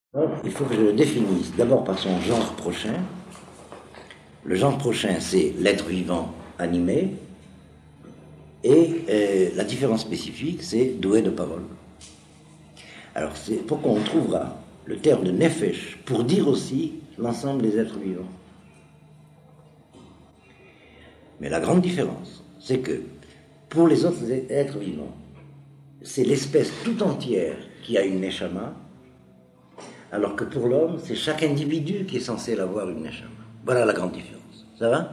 Donc, il faut que je le définisse d'abord par son genre prochain. Le genre prochain, c'est l'être vivant animé. Et la différence spécifique, c'est doué de parole. Alors, c'est pourquoi on trouvera le terme de nefesh pour dire aussi l'ensemble des êtres vivants. Mais la grande différence, c'est que pour les autres êtres vivants, c'est l'espèce tout entière qui a une neshama, alors que pour l'homme, c'est chaque individu qui est censé avoir une neshama. Voilà la grande différence. Ça va?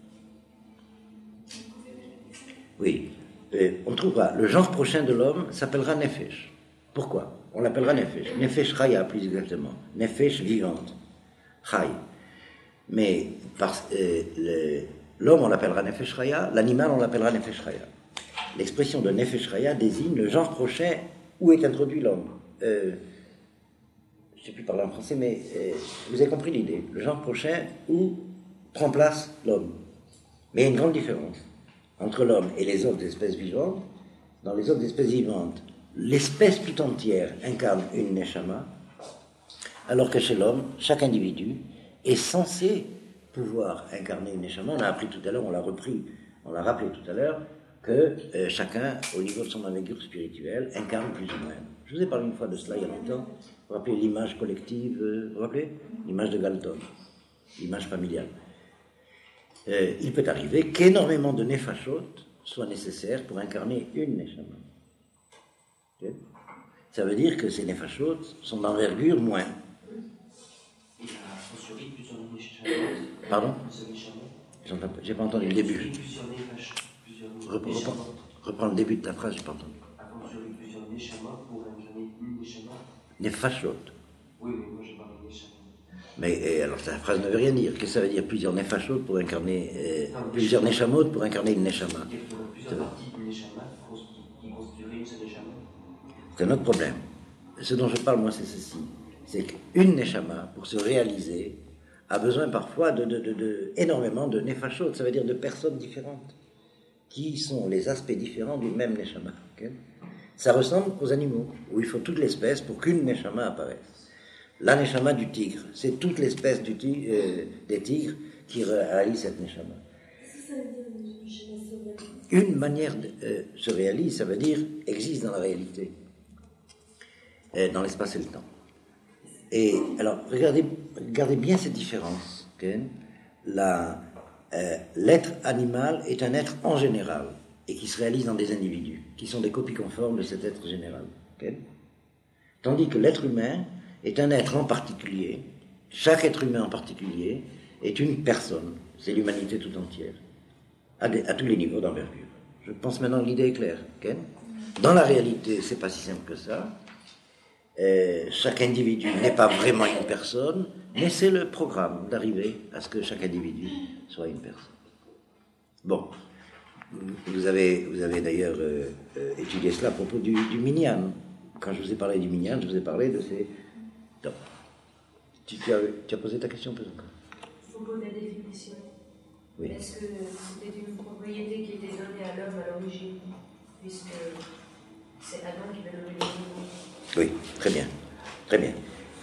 Oui. On trouvera, le genre prochain de l'homme s'appellera nefesh. Pourquoi? On l'appellera nefesh. Nefesh chaya, plus exactement. Nefesh vivante. Chay. Mais l'homme, on l'appellera nefesh chaya, l'animal, on l'appellera nefesh chaya. L'expression de nefesh chaya désigne le genre prochain où est introduit l'homme. Je ne sais plus parler en français, mais vous avez compris l'idée. Le genre prochain où prend place l'homme. Mais il y a une grande différence entre l'homme et les autres espèces vivantes. Dans les autres espèces vivantes, l'espèce tout entière incarne une neshama, alors que chez l'homme, chaque individu est censé pouvoir incarner une neshama. On a appris tout à l'heure, on l'a rappelé tout à l'heure, que chacun, au niveau de son envergure spirituelle, incarne plus ou moins. Je vous ai parlé une fois de cela il y a longtemps. Vous vous rappelez l'image collective, vous vous rappelez l'image de Galton, l'image familiale. Il peut arriver qu'énormément de nefashot soient nécessaires pour incarner une neshama. Okay. Ça veut dire que ces nefashot sont d'envergure moins. Pardon? J'ai pas entendu le début. Reprends le début de ta phrase, j'ai pas entendu. Nefashot. Oui, moi je parle de neshama. Mais alors, cette phrase ne veut rien dire. Qu'est-ce que ça veut dire? Plusieurs nefashot pour incarner... plusieurs neshamot pour incarner une neshama. Plusieurs parties d'une neshama qui constitueraient une seule neshama. C'est un autre problème. Ce dont je parle, moi, c'est ceci. C'est qu'une neshama, pour se réaliser, a besoin parfois énormément de nefashot. Ça veut dire de personnes différentes, qui sont les aspects différents du même neshama. Okay? Ça ressemble aux animaux, où il faut toute l'espèce pour qu'une neshama apparaisse. La neshama du tigre, c'est toute l'espèce des tigres qui réalise cette neshama. Une manière se réalise, ça veut dire existe dans la réalité, dans l'espace et le temps. Et alors, regardez bien cette différence. Okay? L'être animal est un être en général et qui se réalise dans des individus, qui sont des copies conformes de cet être général. Okay? Tandis que l'être humain est un être en particulier. Chaque être humain en particulier est une personne. C'est l'humanité tout entière, à tous les niveaux d'envergure. Je pense maintenant que l'idée est claire. Okay? Dans la réalité, c'est pas si simple que ça. Chaque individu n'est pas vraiment une personne, mais c'est le programme d'arriver à ce que chaque individu soit une personne. Bon, vous avez d'ailleurs étudié cela à propos du minyan. Quand je vous ai parlé du minyan, je vous ai parlé de ces... Donc, tu as posé ta question peut-être encore. Il faut poser la définition. Oui. Est-ce que c'était une propriété qui était donnée à l'homme à l'origine, puisque c'est Adam qui va donner les animaux? Oui, très bien. Très bien.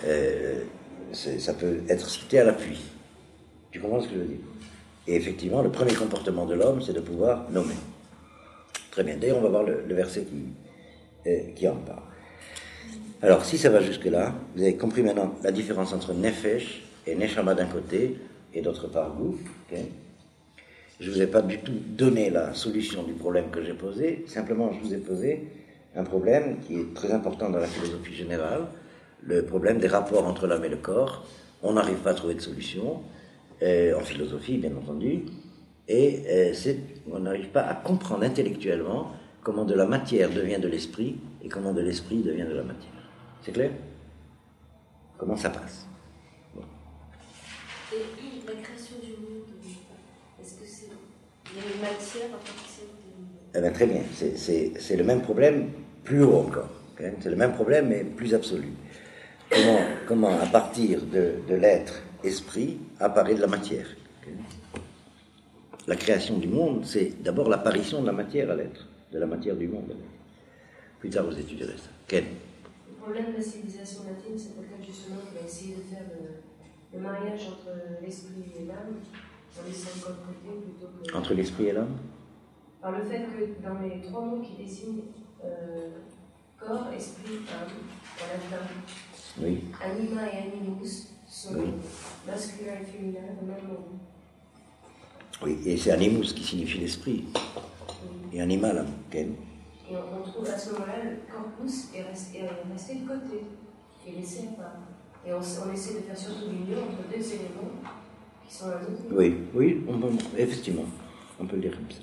Ça peut être cité à l'appui. Tu comprends ce que je veux dire? Et effectivement, le premier comportement de l'homme, c'est de pouvoir nommer. Très bien. D'ailleurs, on va voir le verset qui en parle. Alors, si ça va jusque-là, vous avez compris maintenant la différence entre nefesh et neshama d'un côté et d'autre part gouf. Okay? Je ne vous ai pas du tout donné la solution du problème que j'ai posé. Simplement, je vous ai posé un problème qui est très important dans la philosophie générale, le problème des rapports entre l'homme et le corps. On n'arrive pas à trouver de solution, en philosophie, bien entendu, et on n'arrive pas à comprendre intellectuellement comment de la matière devient de l'esprit et comment de l'esprit devient de la matière. C'est clair? Comment ça passe? Bon. Et la création du monde, est-ce que c'est... Il y a une matière à partir de... Eh bien, très bien. C'est le même problème, plus haut encore. Okay? C'est le même problème, mais plus absolu. Comment à partir de l'être esprit, apparaît de la matière? Okay? La création du monde, c'est d'abord l'apparition de la matière à l'être, de la matière du monde à l'être. Plus tard, vous étudierez ça. Quel? Le problème de la civilisation latine, c'est peut-être justement essayer de faire le mariage entre l'esprit et l'âme, en laissant le corps de côté plutôt que... Entre l'esprit et l'homme? Par le fait que dans les trois mots qui désignent corps, esprit, âme, en latin, Oui. anima et animus sont Oui. masculin et féminin, le même mot. Oui, et c'est animus qui signifie l'esprit. Et animal, Ken. Et on trouve à ce moment-là le corpus est resté de côté, et laissé à part. Et on essaie de faire surtout l'union entre deux éléments qui sont un autre. Oui, oui, effectivement, on peut le dire comme ça.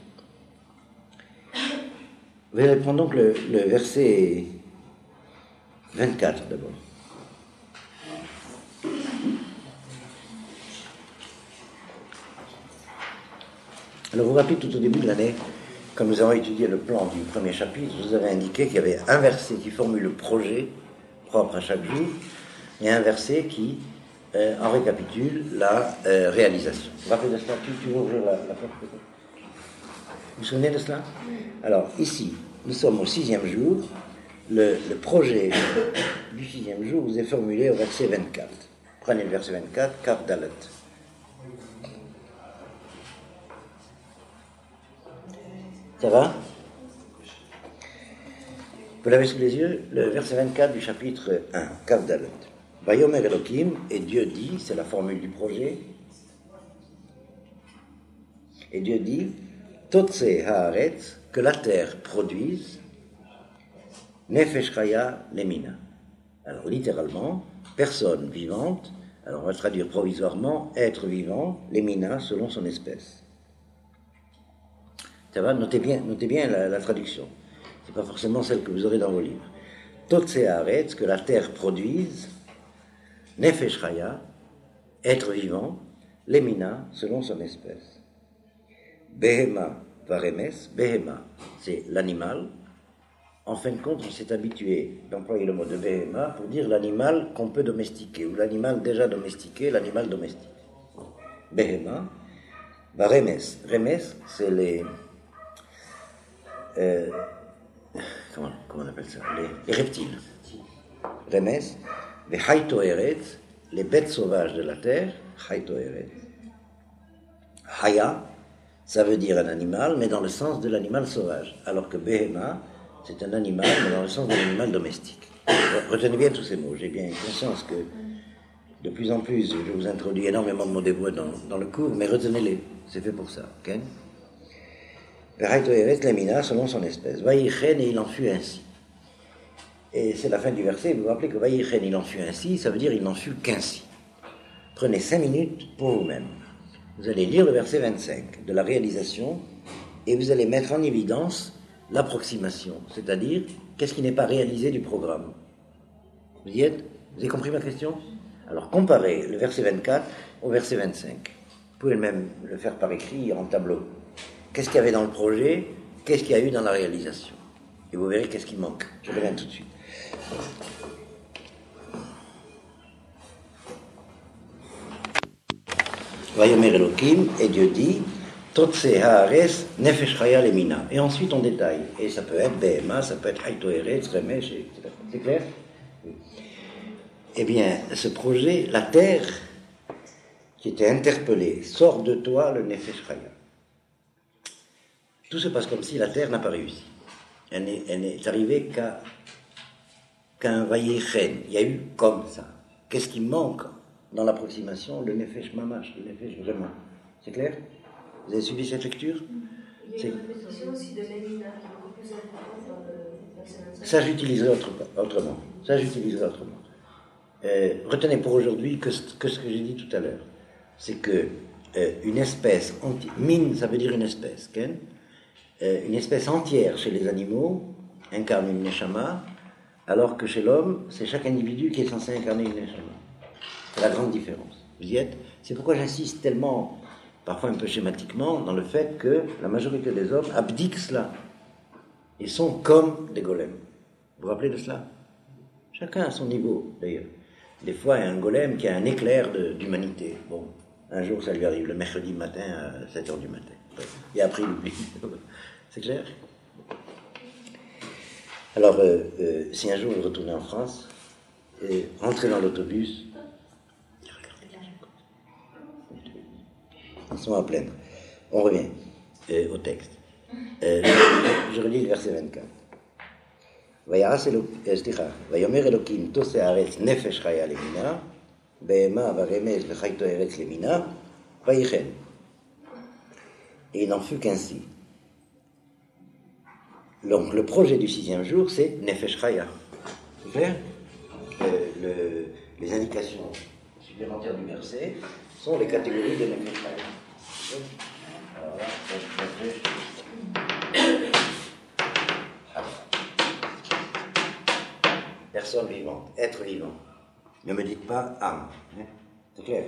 Vous allez prendre donc le verset 24 d'abord. Alors vous vous rappelez, tout au début de l'année, quand nous avons étudié le plan du premier chapitre, je vous avais indiqué qu'il y avait un verset qui formule le projet propre à chaque jour, et un verset qui en récapitule la réalisation. Vous vous rappelez de cela? Tu veux ouvrir la porte peut-être? Vous vous souvenez de cela? Alors, ici, nous sommes au 6e jour. Le projet du 6e jour vous est formulé au verset 24. Prenez le verset 24, Kaf Dalet. Ça va? Vous l'avez sous les yeux? Le verset 24 du chapitre 1, Kaf Dalet. Vayomer Elohim, et Dieu dit, c'est la formule du projet, et Dieu dit, Totse Haaretz, que la terre produise, Nefesh Chaya Lemina. Alors littéralement, personne vivante, alors on va traduire provisoirement, être vivant, Lemina, selon son espèce. Ça va? Notez bien la traduction. C'est pas forcément celle que vous aurez dans vos livres. Totse Haaretz, que la terre produise, Nefesh Chaya, être vivant, Lemina, selon son espèce. Behema varemes, Behema, c'est l'animal. En fin de compte, on s'est habitué d'employer le mot de Behema pour dire l'animal qu'on peut domestiquer, ou l'animal déjà domestiqué, l'animal domestique. Behema, varemes, remes, c'est les... comment on appelle ça? Les reptiles. Remes, les haïtoeret, les bêtes sauvages de la terre, haïtoeret. Haya, ça veut dire un animal, mais dans le sens de l'animal sauvage. Alors que Behema, c'est un animal, mais dans le sens de l'animal domestique. Retenez bien tous ces mots. J'ai bien conscience que de plus en plus, je vous introduis énormément de mots d'hébreu dans le cours, mais retenez-les. C'est fait pour ça. Ok? Lemina, selon son espèce. Vaïchen, et il en fut ainsi. Et c'est la fin du verset. Vous vous rappelez que Vaïchen, il en fut ainsi, ça veut dire il n'en fut qu'ainsi. Prenez 5 minutes pour vous-même. Vous allez lire le verset 25 de la réalisation et vous allez mettre en évidence l'approximation, c'est-à-dire qu'est-ce qui n'est pas réalisé du programme. Vous y êtes? Vous avez compris ma question? Alors comparez le verset 24 au verset 25. Vous pouvez même le faire par écrit en tableau. Qu'est-ce qu'il y avait dans le projet? Qu'est-ce qu'il y a eu dans la réalisation? Et vous verrez qu'est-ce qui manque. Je reviens tout de suite. Vayomer Elohim, et Dieu dit, Totse Haaretz Nefesh Chaya Lemina. Et ensuite on détaille. Et ça peut être Behema, ça peut être Haïtoeret, Remesh, etc. C'est clair? Oui. Eh bien, ce projet, la terre qui était interpellée, sort de toi le Nefesh Chaya. Tout se passe comme si la terre n'a pas réussi. Elle n'est arrivée qu'à un Vayechen. Il y a eu comme ça. Qu'est-ce qui manque dans l'approximation? Le Nefesh Mamash, le Nefesh vraiment. C'est clair? Vous avez suivi cette lecture? Il y a une répétition aussi de Lemina qui est beaucoup plus importante dans le verset 25. Ça, j'utiliserai autrement. Retenez pour aujourd'hui que ce que j'ai dit tout à l'heure. C'est que une espèce entière, min, ça veut dire une espèce, Ken? Une espèce entière chez les animaux incarne une neshama, alors que chez l'homme, c'est chaque individu qui est censé incarner une neshama. C'est la grande différence. Vous y êtes? C'est pourquoi j'insiste tellement, parfois un peu schématiquement, dans le fait que la majorité des hommes abdiquent cela. Ils sont comme des golems. Vous vous rappelez de cela? Chacun à son niveau, d'ailleurs. Des fois, il y a un golem qui a un éclair d'humanité. Bon, un jour, ça lui arrive le mercredi matin à 7h du matin. Et après, il oublie. C'est clair? Alors, si un jour vous retournez en France, rentrez dans l'autobus, Ils sont à plaindre. On revient au texte. Je relis le verset 24. ויאמר אלוקים תעשה הארץ נפש חיה למינה, בהמה ורמז וחייתו ארץ למינה, ויחן. Et il n'en fut qu'ainsi. Donc le projet du 6e jour, c'est Nefesh Chaya. C'est clair? Les indications supplémentaires du verset sont les catégories de Nefesh Chaya. Alors là, personne vivante, être vivant. Ne me dites pas âme. Hein? C'est clair?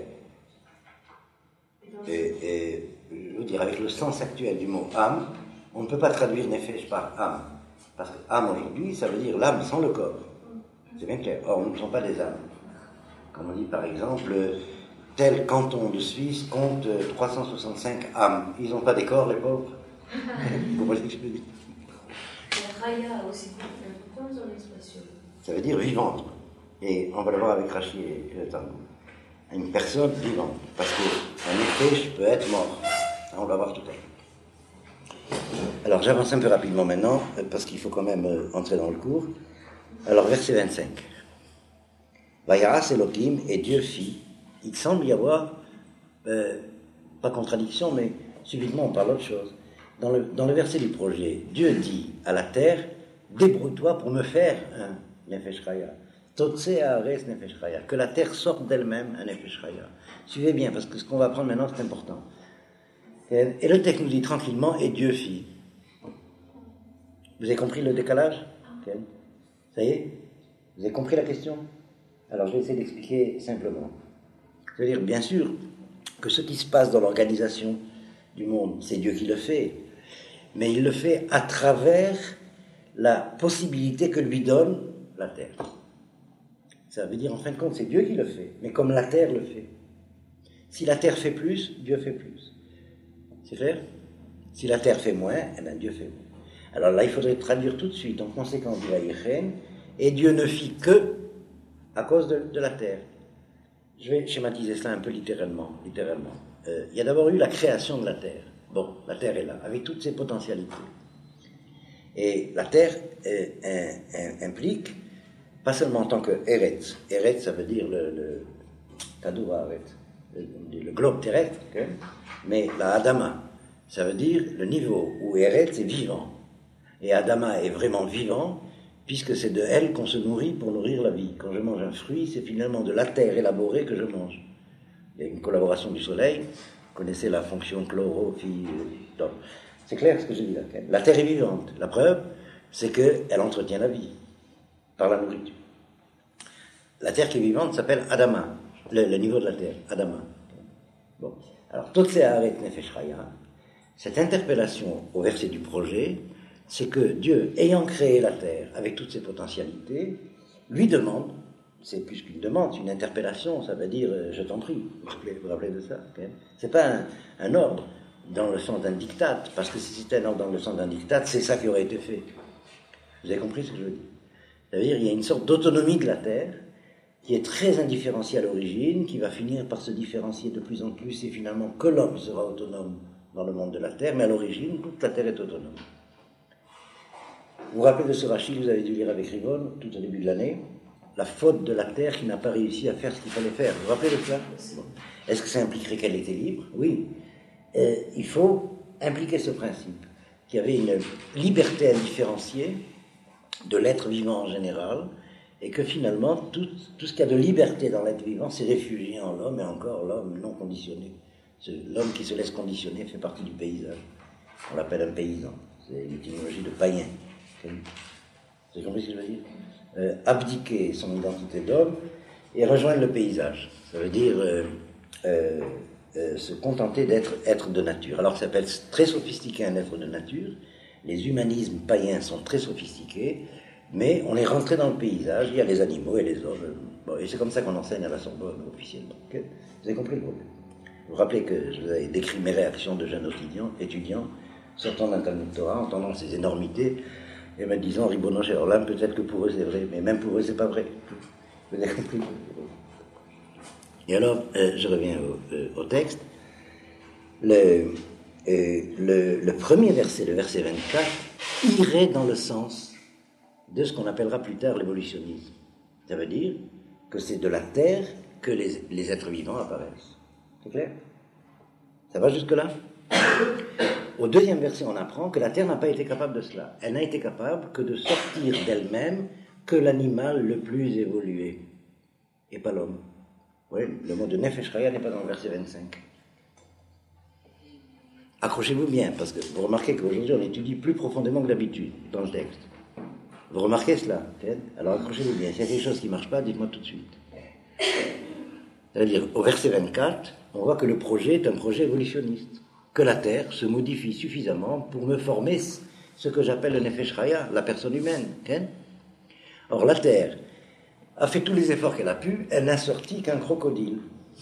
Et je veux dire, avec le sens actuel du mot âme, on ne peut pas traduire Nefesh par âme. Parce que âme aujourd'hui, ça veut dire l'âme sans le corps. C'est bien clair. Or, nous ne sommes pas des âmes. Comme on dit par exemple, tel canton de Suisse compte 365 âmes. Ils n'ont pas des corps, les pauvres. Vous comprenez ce que je veux dire? La Raya a aussi beaucoup dans l'expression. Ça veut dire vivante. Et on va le voir avec Rachi et le Tango. Une personne vivante. Parce qu'un Nefesh peut être mort. On va voir tout à l'heure. Alors j'avance un peu rapidement maintenant, parce qu'il faut quand même entrer dans le cours. Alors verset 25. Vayaras Elohim, et Dieu fit. Il semble y avoir, pas contradiction, mais subitement on parle d'autre chose. Dans le verset du projet, Dieu dit à la terre, débrouille-toi pour me faire un Nefesh Chaya. Totse Haaretz Nefesh Chaya. Que la terre sorte d'elle-même un Nefesh Chaya. Suivez bien, parce que ce qu'on va apprendre maintenant c'est important. Et le texte nous dit tranquillement, et Dieu fit. Vous avez compris le décalage? Ça y est? Vous avez compris la question? Alors je vais essayer d'expliquer simplement. C'est-à-dire, bien sûr, que ce qui se passe dans l'organisation du monde, c'est Dieu qui le fait. Mais il le fait à travers la possibilité que lui donne la terre. Ça veut dire, en fin de compte, c'est Dieu qui le fait. Mais comme la terre le fait. Si la terre fait plus, Dieu fait plus. C'est clair? Si la terre fait moins, eh bien Dieu fait moins. Alors là, il faudrait traduire tout de suite en conséquence du Vaïchen, et Dieu ne fit que à cause de la terre. Je vais schématiser cela un peu littéralement. Il y a d'abord eu la création de la terre. Bon, la terre est là, avec toutes ses potentialités. Et la terre implique, pas seulement en tant que Eretz. Eretz, ça veut dire le globe terrestre, okay? Mais la Adama, ça veut dire le niveau où Eretz est vivant. Et Adama est vraiment vivant, puisque c'est de elle qu'on se nourrit pour nourrir la vie. Quand je mange un fruit, c'est finalement de la terre élaborée que je mange. Il y a une collaboration du soleil. Vous connaissez la fonction chlorophylle. C'est clair ce que je dis là. La terre est vivante. La preuve, c'est qu'elle entretient la vie par la nourriture. La terre qui est vivante s'appelle Adama, le niveau de la terre, Adama. Bon. Alors, Totse Haaretz Nefesh Chaya, cette interpellation au verset du projet, c'est que Dieu, ayant créé la terre avec toutes ses potentialités, lui demande, c'est plus qu'une demande, c'est une interpellation, ça veut dire je t'en prie. Vous vous rappelez de ça? Okay? C'est pas un ordre dans le sens d'un diktat, parce que si c'était un ordre dans le sens d'un diktat, c'est ça qui aurait été fait. Vous avez compris ce que je veux dire? Ça veut dire qu'il y a une sorte d'autonomie de la terre qui est très indifférenciée à l'origine, qui va finir par se différencier de plus en plus, et finalement que l'homme sera autonome dans le monde de la terre, mais à l'origine, toute la terre est autonome. Vous vous rappelez de ce Rachi que vous avez dû lire avec Rivon tout au début de l'année? La faute de la terre qui n'a pas réussi à faire ce qu'il fallait faire. Vous vous rappelez de cela? Bon. Est-ce que ça impliquerait qu'elle était libre? Oui. Il faut impliquer ce principe, qu'il y avait une liberté indifférenciée de l'être vivant en général, et que finalement, tout ce qu'il y a de liberté dans l'être vivant s'est réfugié en l'homme, et encore l'homme non conditionné. L'homme qui se laisse conditionner fait partie du paysage. On l'appelle un paysan. C'est l'étymologie de païen. Vous avez compris ce que je veux dire? Abdiquer son identité d'homme et rejoindre le paysage. Ça veut dire se contenter d'être de nature. Alors ça s'appelle très sophistiqué un être de nature. Les humanismes païens sont très sophistiqués, mais on est rentré dans le paysage, il y a les animaux et les hommes. Bon, et c'est comme ça qu'on enseigne à la Sorbonne officiellement. Okay? Vous avez compris le problème? Vous vous rappelez que je vous avais décrit mes réactions de jeunes étudiants sortant d'un Talmud Torah, entendant ces énormités, et me disant, Ribono Shel Olam, peut-être que pour eux c'est vrai, mais même pour eux c'est pas vrai. Vous avez compris? Et alors, je reviens au texte. le premier verset, le verset 24, irait dans le sens de ce qu'on appellera plus tard l'évolutionnisme. Ça veut dire que c'est de la terre que les êtres vivants apparaissent. C'est clair? Ça va jusque-là? Au deuxième verset, on apprend que la terre n'a pas été capable de cela. Elle n'a été capable que de sortir d'elle-même que l'animal le plus évolué, et pas l'homme. Oui, le mot de Nefesh Chaya n'est pas dans le verset 25. Accrochez-vous bien, parce que vous remarquez qu'aujourd'hui on étudie plus profondément que d'habitude dans le texte. Vous remarquez cela? Alors accrochez-vous bien. S'il y a quelque chose qui ne marche pas, dites-moi tout de suite. C'est-à-dire, au verset 24, on voit que le projet est un projet évolutionniste. Que la terre se modifie suffisamment pour me former ce que j'appelle le Nefesh Chaya, la personne humaine. Or, la terre a fait tous les efforts qu'elle a pu, elle n'a sorti qu'un crocodile.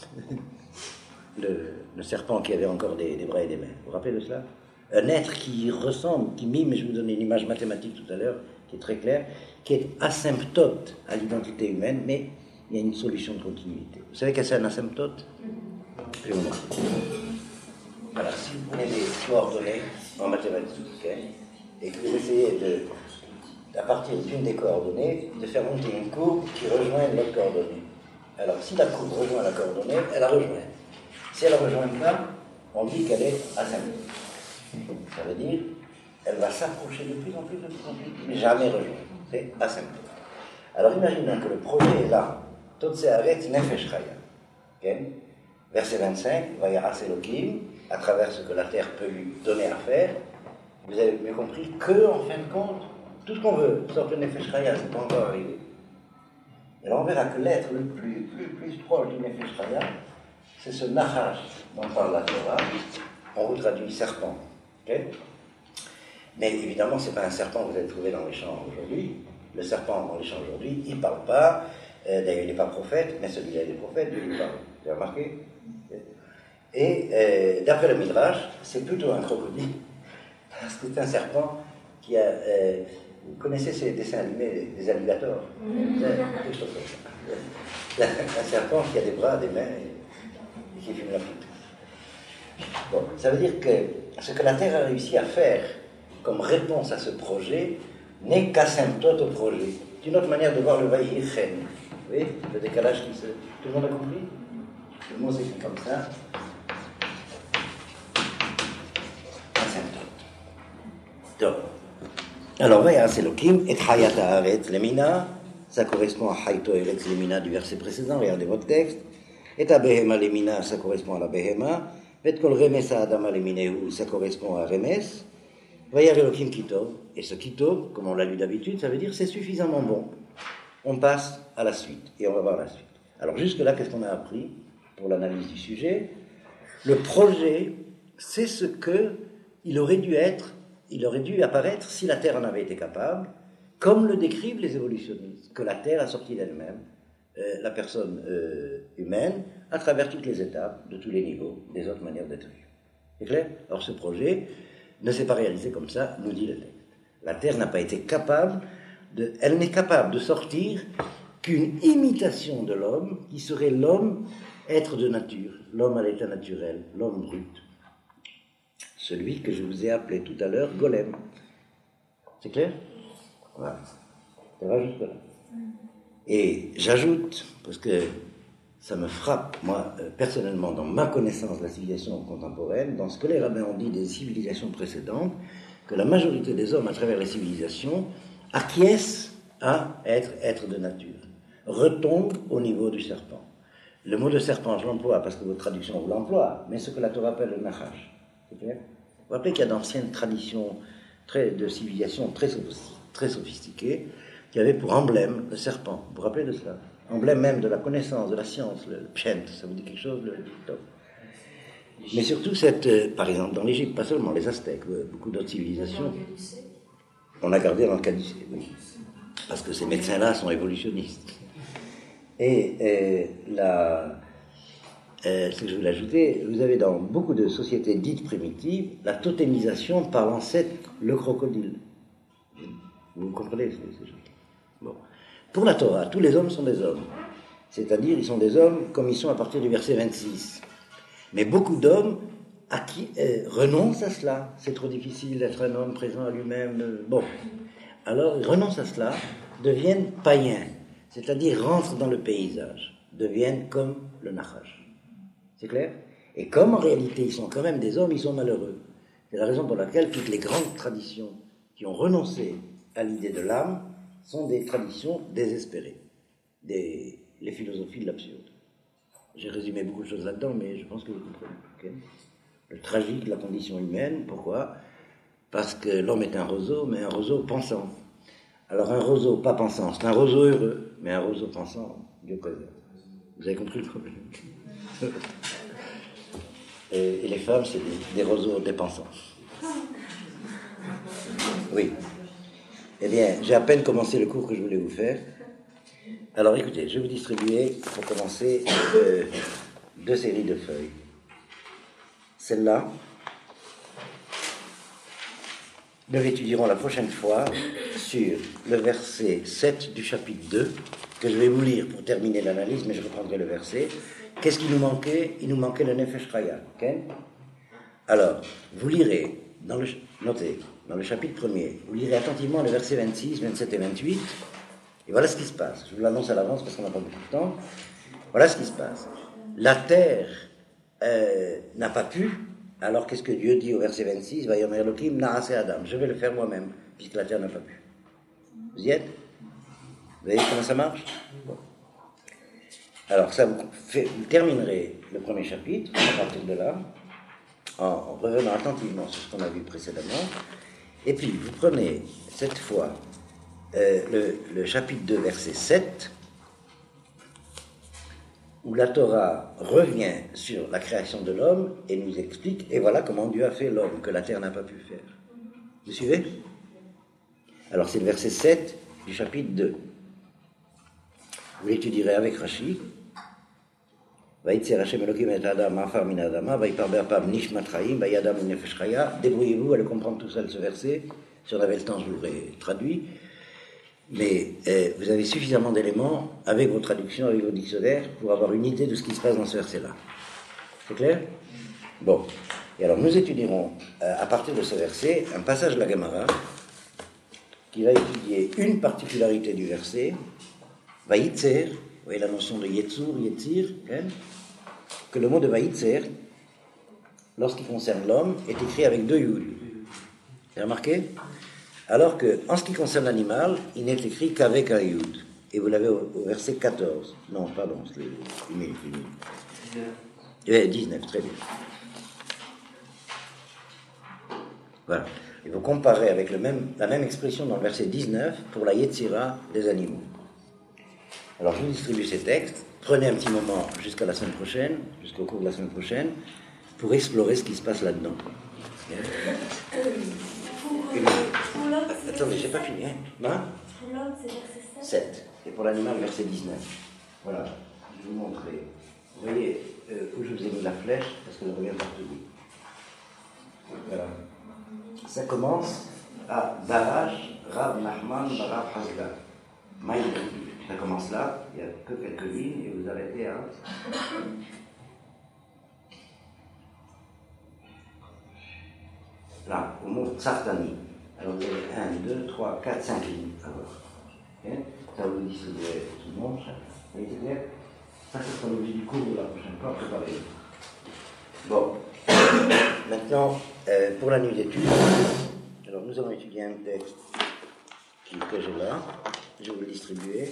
Le serpent qui avait encore des bras et des mains. Vous vous rappelez de cela? Un être qui ressemble, qui mime, je vous donne une image mathématique tout à l'heure, qui est très claire, qui est asymptote à l'identité humaine, mais il y a une solution de continuité. Vous savez qu'est-ce que c'est un asymptote? Je vais vous montrer. Voilà, si vous prenez des coordonnées en mathématiques, et que vous essayez à partir d'une des coordonnées, de faire monter une courbe qui rejoint l'autre coordonnée. Alors, si la courbe rejoint la coordonnée, elle la rejoint. Si elle ne rejoint pas, on dit qu'elle est asymptote. Ça veut dire qu'elle va s'approcher de plus en plus, mais jamais rejoindre. C'est asymptote. Alors, imaginons que le projet est là. Tout s'arrête, Nefesh Chaya. Verset 25, Vayaras Elohim, à travers ce que la terre peut lui donner à faire. Vous avez bien compris que, en fin de compte, tout ce qu'on veut, sauf le Nefesh Chaya, c'est pas encore arrivé. Et là, on verra que l'être le plus proche du Nefesh Chaya, c'est ce Nachash dont parle la Torah. On vous traduit serpent. Okay? Mais évidemment, ce n'est pas un serpent que vous allez trouver dans les champs aujourd'hui. Le serpent dans les champs aujourd'hui, il ne parle pas. D'ailleurs, il n'est pas prophète, mais celui-là, il est prophète, lui, il parle. Vous avez remarqué? Et d'après le Midrash, c'est plutôt un crocodile. Parce que c'est un serpent qui a... vous connaissez ces dessins animés des alligators? Quelque chose comme ça. Un serpent qui a des bras, des mains et qui fume la flûte. Bon, ça veut dire que ce que la Terre a réussi à faire comme réponse à ce projet n'est qu'asymptote au projet. C'est une autre manière de voir le Vaïchen. Vous voyez, le décalage qui se... Tout le monde a compris? Le mot s'écrit comme ça. Asymptote. Donc, alors, Vayaras Elohim et Hayat Haaretz Lemina, ça correspond à Hayto Eretz Lemina du verset précédent, regardez votre texte. Et à Behema Lemina, ça correspond à la Behema. Et Kol Remes Adama Leminehu, ça correspond à Remes. Vayar Elohim Kitov, et ce Kitov, comme on l'a lu d'habitude, ça veut dire c'est suffisamment bon. On passe à la suite, et on va voir la suite. Alors jusque-là, qu'est-ce qu'on a appris pour l'analyse du sujet? Le projet, c'est ce qu'il aurait dû être, il aurait dû apparaître si la Terre en avait été capable, comme le décrivent les évolutionnistes, que la Terre a sorti d'elle-même la personne humaine à travers toutes les étapes, de tous les niveaux, des autres manières d'être vue. C'est clair? Or, ce projet ne s'est pas réalisé comme ça, nous dit le texte. La Terre n'a pas été capable elle n'est capable de sortir qu'une imitation de l'homme, qui serait l'homme, être de nature, l'homme à l'état naturel, l'homme brut. Celui que je vous ai appelé tout à l'heure Golem. C'est clair? Voilà. Ça va jusque là. Et j'ajoute, parce que ça me frappe, moi, personnellement, dans ma connaissance de la civilisation contemporaine, dans ce que les rabbins ont dit des civilisations précédentes, que la majorité des hommes, à travers les civilisations, acquiescent à être de nature, retombent au niveau du serpent. Le mot de serpent, je l'emploie parce que votre traduction vous l'emploie, mais ce que la Torah appelle le nachash. C'est clair? Vous vous rappelez qu'il y a d'anciennes traditions de civilisation très sophistiquées qui avaient pour emblème le serpent. Vous vous rappelez de cela? Emblème même de la connaissance, de la science, le pshent, ça vous dit quelque chose? Mais surtout, par exemple, dans l'Égypte, pas seulement les Aztèques, beaucoup d'autres civilisations. On a gardé dans le caducée, oui. Parce que ces médecins-là sont évolutionnistes. Et ce que je voulais ajouter, vous avez dans beaucoup de sociétés dites primitives la totémisation par l'ancêtre, le crocodile. Vous comprenez ces choses? Bon. Pour la Torah, tous les hommes sont des hommes. C'est-à-dire, ils sont des hommes comme ils sont à partir du verset 26. Mais beaucoup d'hommes renonce à cela. C'est trop difficile d'être un homme présent à lui-même. Bon, alors ils renoncent à cela, deviennent païens, c'est-à-dire rentrent dans le paysage, deviennent comme le Nachash. C'est clair? Et comme en réalité ils sont quand même des hommes, ils sont malheureux. C'est la raison pour laquelle toutes les grandes traditions qui ont renoncé à l'idée de l'âme sont des traditions désespérées, les philosophies de l'absurde. J'ai résumé beaucoup de choses là-dedans, mais je pense que vous comprenez. Okay? Le tragique de la condition humaine, pourquoi? Parce que l'homme est un roseau, mais un roseau pensant. Alors un roseau pas pensant, c'est un roseau heureux, mais un roseau pensant, Dieu préserve. Vous avez compris le problème? Et les femmes, c'est des roseaux dépensants. Oui. Eh bien, j'ai à peine commencé le cours que je voulais vous faire. Alors écoutez, je vais vous distribuer, pour commencer, 2 séries de feuilles. Celle-là, nous l'étudierons la prochaine fois sur le verset 7 du chapitre 2, que je vais vous lire pour terminer l'analyse, mais je reprendrai le verset. Qu'est-ce qui nous manquait? Il nous manquait le Nefesh Chaya. Okay? Alors, vous lirez, notez, dans le chapitre 1er, vous lirez attentivement les versets 26, 27 et 28, et voilà ce qui se passe. Je vous l'annonce à l'avance parce qu'on n'a pas beaucoup de temps. Voilà ce qui se passe. La terre n'a pas pu, alors qu'est-ce que Dieu dit au verset 26? Vayomer Elohim na'aseh Adam. Je vais le faire moi-même, puisque la terre n'a pas pu. Vous y êtes? Vous voyez comment ça marche? Bon. Alors, ça vous terminerez le premier chapitre, à partir de là, en revenant attentivement sur ce qu'on a vu précédemment, et puis vous prenez cette fois le chapitre 2, verset 7, où la Torah revient sur la création de l'homme et nous explique, et voilà comment Dieu a fait l'homme, que la terre n'a pas pu faire. Vous suivez? Alors c'est le verset 7 du chapitre 2. Vous l'étudierez avec Rashi. Débrouillez-vous à le comprendre tout seul, ce verset. Si on avait le temps, je vous l'aurais traduit. Mais vous avez suffisamment d'éléments avec vos traductions, avec vos dictionnaires, pour avoir une idée de ce qui se passe dans ce verset-là. C'est clair? Bon. Et alors, nous étudierons, à partir de ce verset, un passage de la Gemara qui va étudier une particularité du verset. Vaïtzer, vous voyez la notion de Yetzur, Yetzir, hein, que le mot de Vaïtzer, lorsqu'il concerne l'homme, est écrit avec 2 yud. Vous avez remarqué? Alors qu'en ce qui concerne l'animal, il n'est écrit qu'avec un yud. Et vous l'avez au verset 14. Non, pardon, c'est une minute. 19, très bien. Voilà. Et vous comparez avec la même expression dans le verset 19 pour la Yetzira des animaux. Alors, je vous distribue ces textes. Prenez un petit moment jusqu'à la semaine prochaine, jusqu'au cours de la semaine prochaine, pour explorer ce qui se passe là-dedans. Attendez, j'ai pas fini. Hein? Pour l'homme, c'est verset 7. Et pour l'animal, verset 19. Voilà, je vais vous montrer. Vous voyez où je vous ai mis la flèche, parce que je reviens partout. Voilà. Ça commence à Darash, Rav Nachman, Rav Hazda. Ça commence là, il n'y a que quelques lignes, et vous arrêtez à... Là, au mot Tsartani. Alors vous avez 1, 2, 3, 4, 5 lignes. Alors, okay. Ça vous distribuez tout le monde. Ça a été clair? Ça, ce sera l'objet du cours de la prochaine fois, préparez-vous. Bon. Maintenant, pour la nuit d'études, alors nous allons étudier un texte que j'ai là. Je vais vous le distribuer.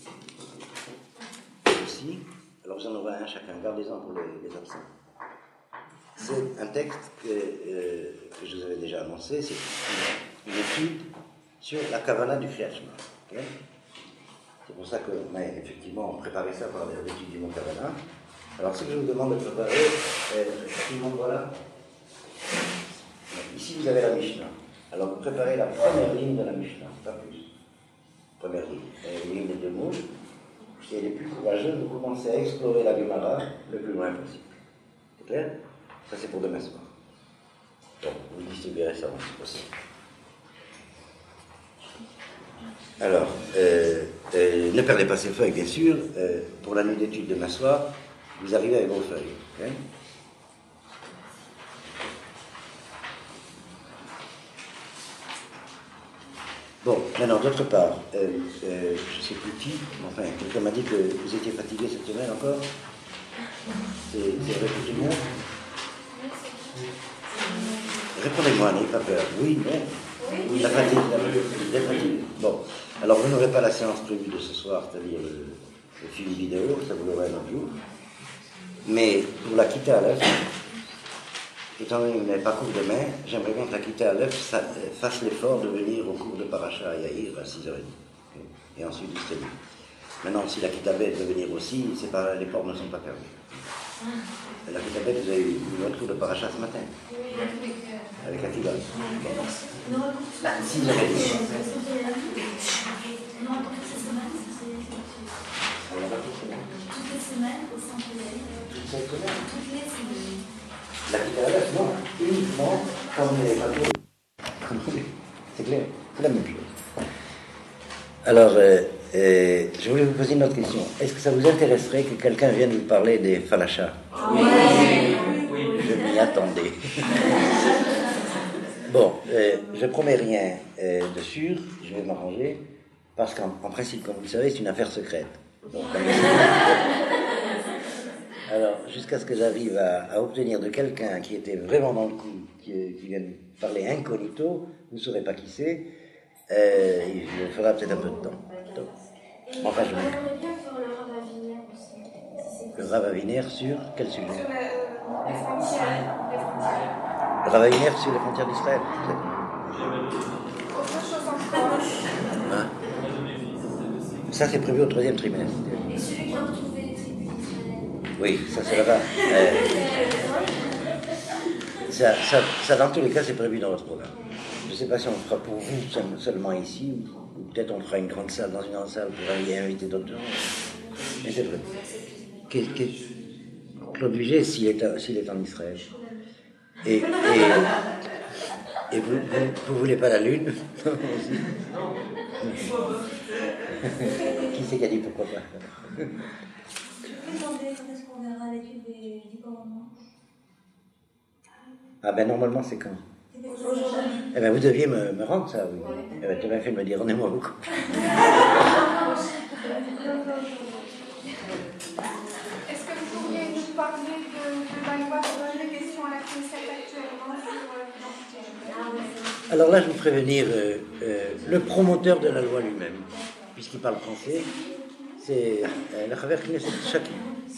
Ici. Alors vous en aurez un chacun. Gardez-en pour les absents. C'est un texte que je vous avais déjà annoncé. C'est une étude sur la Kavanah du Kriyat Shema. Okay? C'est pour ça qu'on a effectivement préparé ça par l'étude du mot Kavanah. Alors ce que je vous demande de préparer, tout le monde voilà. Ici vous avez la Mishnah. Alors vous préparez la première ligne de la Mishnah, pas plus. Première ligne. Une ligne de 2 mots. Et les plus courageux, vous commencez à explorer la Gemara le plus loin possible. C'est clair? Ça c'est pour demain soir. Donc vous distribuerez ça si possible. Alors, ne perdez pas ces feuilles, bien sûr. Pour la nuit d'études demain soir, vous arrivez avec vos feuilles. Okay? Bon, maintenant, d'autre part, je ne sais plus qui, enfin, quelqu'un m'a dit que vous étiez fatigué cette semaine encore. C'est vrai pour tout le monde. Répondez-moi, n'ayez pas peur. Oui, non. Oui, la fatigue, la fatigue. Bon, alors vous n'aurez pas la séance prévue de ce soir, c'est-à-dire le film vidéo, ça vous l'aurez un autre jour. Mais pour la quitter à l'œuf, étant donné que vous n'avez pas cours demain, j'aimerais bien que la quitter à l'œuf fasse l'effort de venir au cours de Paracha à Yaïr à 6h30. Et ensuite distribuer. Maintenant, si la Kitabet veut venir aussi, les portes ne sont pas fermées. La Kitabet, vous avez eu votre cours de Paracha ce matin. Avec la Kitabet. Bon. 6h30. Toutes les semaines au centre de Toutes les semaines. Toutes les semaines. La Kitabet, non, uniquement quand vous n'avez pas cours. C'est clair, c'est la même chose. Alors, je voulais vous poser une autre question. Est-ce que ça vous intéresserait que quelqu'un vienne vous parler des falachas? Oui. Je m'y attendais. Bon, je promets rien de sûr, je vais m'arranger, parce qu'en principe, comme vous le savez, c'est une affaire secrète. Donc, alors, jusqu'à ce que j'arrive à obtenir de quelqu'un qui était vraiment dans le coup, qui vienne parler incognito, vous ne saurez pas qui c'est, il me faudra peut-être un peu de temps. Donc, enfin, je J'aimerais bien voir le Rav Aviner aussi. Le Rav Aviner sur quel sujet? Sur les frontières. Le Rav Aviner sur les frontières d'Israël. Autre chose encore. Hein? Ça, c'est prévu au 3e trimestre. Et celui qui a retrouvé les tribus d'Israël. Oui, ça, c'est là-bas. Ça, dans tous les cas, c'est prévu dans votre programme. Je ne sais pas si on le fera pour vous seulement ici, ou peut-être on fera une grande salle dans une grande salle pour inviter d'autres gens. Mais c'est vrai. Claude Vigée, s'il est en Israël. Et vous voulez pas la lune? Qui c'est qui a dit pourquoi pas? Je peux demander quand est-ce qu'on verra l'étude du commandement? Ah ben normalement c'est quand? Eh ben vous deviez me rendre ça, oui. Eh ben tu m'as fait me dire, rendez-moi beaucoup. Est-ce que vous pourriez nous parler de la loi sur les questions à la Knesset actuellement sur l'identité? Alors là, je vous prévenir, le promoteur de la loi lui-même, puisqu'il parle français, c'est le Chaver Knesset Shaki.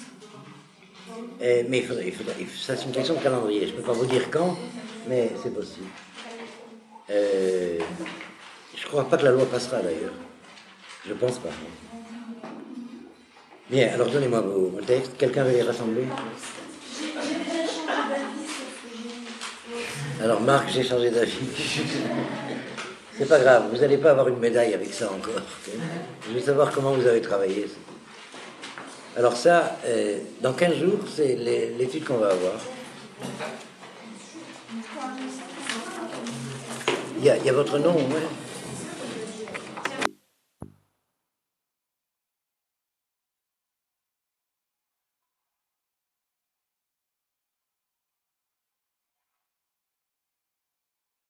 Mais il faudrait, ça c'est une question de calendrier. Je ne peux pas vous dire quand, mais c'est possible. Je ne crois pas que la loi passera d'ailleurs. Je ne pense pas. Bien, alors donnez-moi vos textes. Quelqu'un veut les rassembler? Alors Marc, j'ai changé d'avis. C'est pas grave, vous n'allez pas avoir une médaille avec ça encore. Okay? Je veux savoir comment vous avez travaillé. Alors ça, dans 15 jours, c'est l'étude qu'on va avoir. Il y a votre nom, ouais.